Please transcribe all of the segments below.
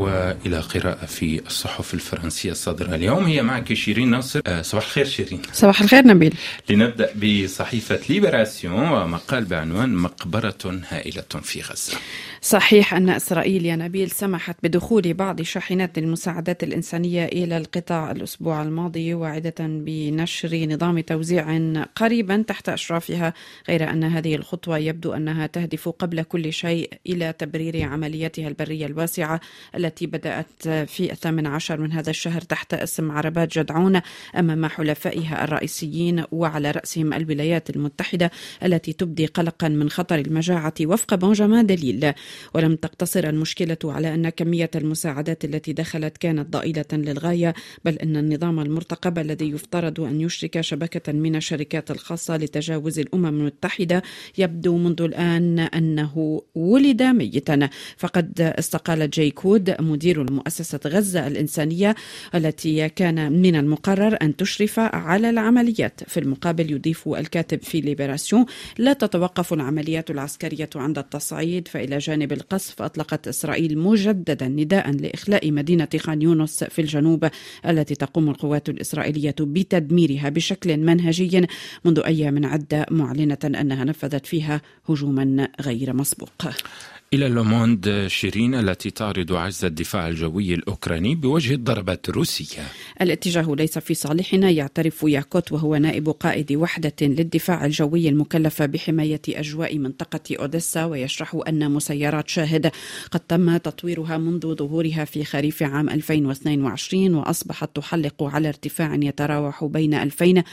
وإلى قراءة في الصحف الفرنسية الصادرة اليوم. هي معك شيرين ناصر. صباح الخير شيرين. صباح الخير نبيل. لنبدأ بصحيفة ليبراسيون ومقال بعنوان مقبرة هائلة في غزة. صحيح أن إسرائيل يا نبيل سمحت بدخول بعض شاحنات المساعدات الإنسانية إلى القطاع الأسبوع الماضي، واعدة بنشر نظام توزيع قريبا تحت أشرافها، غير أن هذه الخطوة يبدو أنها تهدف قبل كل شيء إلى تبرير عملياتها البرية الواسعة التي بدأت في 18 من هذا الشهر تحت اسم عربات جدعون أمام حلفائها الرئيسيين، وعلى رأسهم الولايات المتحدة التي تبدي قلقا من خطر المجاعة وفق بنجامين دليل. ولم تقتصر المشكلة على أن كمية المساعدات التي دخلت كانت ضئيلة للغاية، بل أن النظام المرتقب الذي يفترض أن يشرك شبكة من الشركات الخاصة لتجاوز الأمم المتحدة يبدو منذ الآن أنه ولد ميتا. فقد استقال جاي كود مدير مؤسسة غزة الإنسانية التي كان من المقرر أن تشرف على العمليات. في المقابل يضيف الكاتب في ليبراسيون: لا تتوقف العمليات العسكرية عند التصعيد، فإلى جانب القصف أطلقت إسرائيل مجددا نداء لإخلاء مدينة خان يونس في الجنوب التي تقوم القوات الإسرائيلية بتدميرها بشكل منهجي منذ أيام عدة، معلنة أنها نفذت فيها هجوما غير مسبوق. إلى لوموند شيرين التي تعرض عجز الدفاع الجوي الأوكراني بوجه الضربات الروسية. الاتجاه ليس في صالحنا، يعترف ياكوت وهو نائب قائد وحدة للدفاع الجوي المكلفة بحماية أجواء منطقة أوديسا، ويشرح أن مسيرات شاهد قد تم تطويرها منذ ظهورها في خريف عام 2022 وأصبحت تحلق على ارتفاع يتراوح بين 2000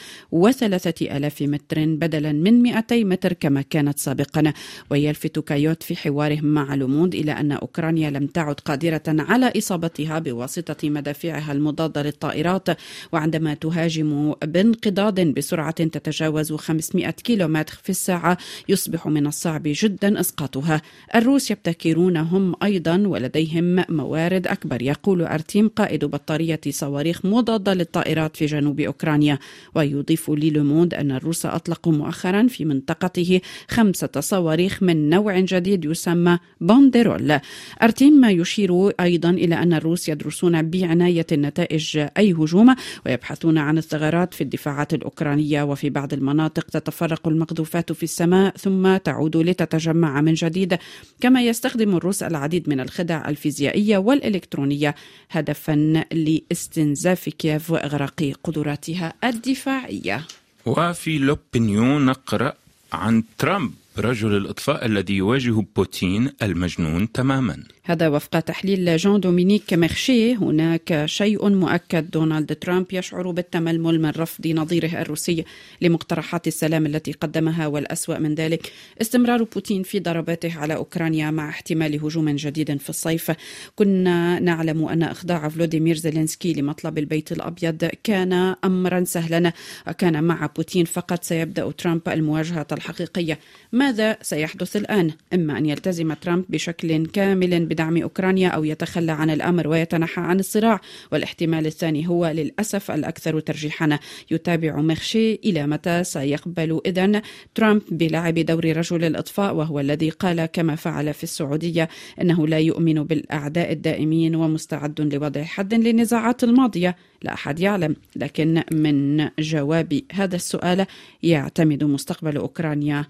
و3000 متر بدلا من 200 متر كما كانت سابقا. ويلفت كايوت في حواره مع لوموند إلى أن أوكرانيا لم تعد قادرة على إصابتها بواسطة مدافعها المضادة للطائرات، وعندما تهاجم بانقضاض بسرعة تتجاوز 500 كيلومتر في الساعة يصبح من الصعب جدا إسقاطها. الروس يبتكرون هم أيضا ولديهم موارد أكبر، يقول أرتيم قائد بطارية صواريخ مضادة للطائرات في جنوب أوكرانيا. ويضيف لوموند أن الروس أطلقوا مؤخرا في منطقته 5 صواريخ من نوع جديد يسمى بانديرول. أرتيم يشير أيضا إلى أن الروس يدرسون بعناية نتائج أي هجوم ويبحثون عن الثغرات في الدفاعات الأوكرانية، وفي بعض المناطق تتفرق المقذوفات في السماء ثم تعود لتتجمع من جديد. كما يستخدم الروس العديد من الخدع الفيزيائية والإلكترونية هدفا لاستنزاف كييف وإغراق قدراتها الدفاعية. وفي لوبينيون نقرأ عن ترامب رجل الإطفاء الذي يواجه بوتين المجنون تماما. هذا وفق تحليل جان دومينيك ميرشي. هناك شيء مؤكد: دونالد ترامب يشعر بالتململ من رفض نظيره الروسي لمقترحات السلام التي قدمها، والأسوأ من ذلك استمرار بوتين في ضرباته على أوكرانيا مع احتمال هجوم جديد في الصيف. كنا نعلم أن إخضاع فلوديمير زيلينسكي لمطلب البيت الأبيض كان أمرا سهلا، وكان مع بوتين فقط سيبدأ ترامب المواجهة الحقيقية. ماذا سيحدث الآن؟ إما أن يلتزم ترامب بشكل كامل بدعم أوكرانيا أو يتخلى عن الأمر ويتنحى عن الصراع، والاحتمال الثاني هو للأسف الأكثر ترجيحا. يتابع ميرشي إلى متى سيقبل إذن ترامب بلعب دور رجل الإطفاء، وهو الذي قال كما فعل في السعودية أنه لا يؤمن بالأعداء الدائمين ومستعد لوضع حد للنزاعات الماضية. لا أحد يعلم، لكن من جواب هذا السؤال يعتمد مستقبل أوكرانيا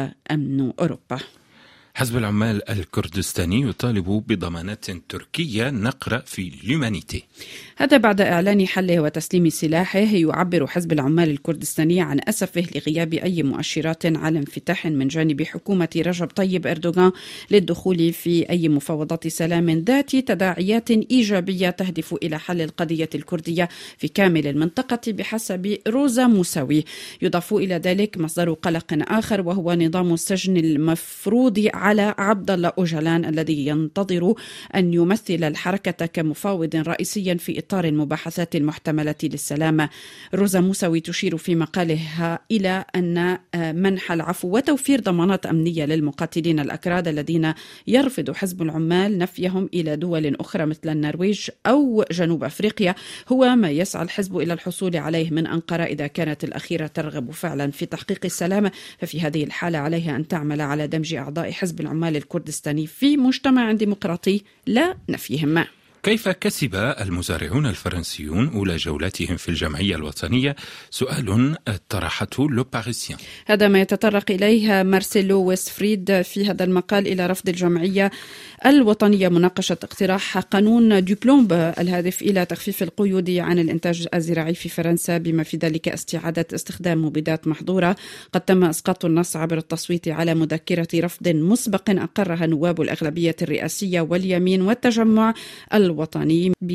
وأمن أوروبا. حزب العمال الكردستاني يطالب بضمانات تركية، نقرأ في لومانيتي. هذا بعد إعلان حله وتسليم سلاحه. يعبر حزب العمال الكردستاني عن أسفه لغياب أي مؤشرات على انفتاح من جانب حكومة رجب طيب أردوغان للدخول في أي مفاوضات سلام ذات تداعيات إيجابية تهدف إلى حل القضية الكردية في كامل المنطقة بحسب روزا موسوي. يضاف إلى ذلك مصدر قلق آخر، وهو نظام السجن المفروض على عبد الله أوجلان الذي ينتظر أن يمثل الحركة كمفاوض رئيسي في إطار المباحثات المحتملة للسلام. روزا موسوي تشير في مقالها إلى أن منح العفو وتوفير ضمانات أمنية للمقاتلين الأكراد الذين يرفض حزب العمال نفيهم إلى دول أخرى مثل النرويج أو جنوب أفريقيا هو ما يسعى الحزب إلى الحصول عليه من أنقرة إذا كانت الأخيرة ترغب فعلا في تحقيق السلام. ففي هذه الحالة عليها أن تعمل على دمج أعضاء حزب العمال الكردستاني في مجتمع ديمقراطي لا نفيهم. كيف كسب المزارعون الفرنسيون أولى جولاتهم في الجمعية الوطنية؟ سؤال طرحته لو باريسيان. هذا ما يتطرق إليه مارسيلو ويسفريد في هذا المقال إلى رفض الجمعية الوطنية مناقشة اقتراح قانون دوبلومب الهادف إلى تخفيف القيود عن الإنتاج الزراعي في فرنسا، بما في ذلك استعادة استخدام مبيدات محظورة. قد تم إسقاط النص عبر التصويت على مذكرة رفض مسبق أقرها نواب الأغلبية الرئاسية واليمين والتجمع الوطني ب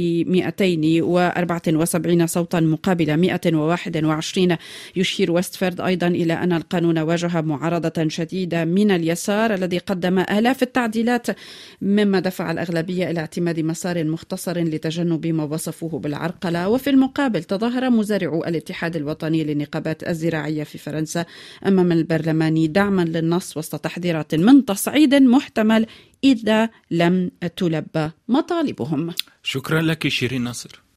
274 صوتا مقابل 121. يشير ويستفرد أيضا إلى أن القانون واجه معارضة شديدة من اليسار الذي قدم آلاف التعديلات، مما دفع الأغلبية إلى اعتماد مسار مختصر لتجنب ما وصفوه بالعرقلة. وفي المقابل تظاهر مزارعو الاتحاد الوطني للنقابات الزراعية في فرنسا أمام البرلمان دعما للنص وسط تحذيرات من تصعيد محتمل إذا لم تلبى مطالبهم. شكرا لك شيرين ناصر.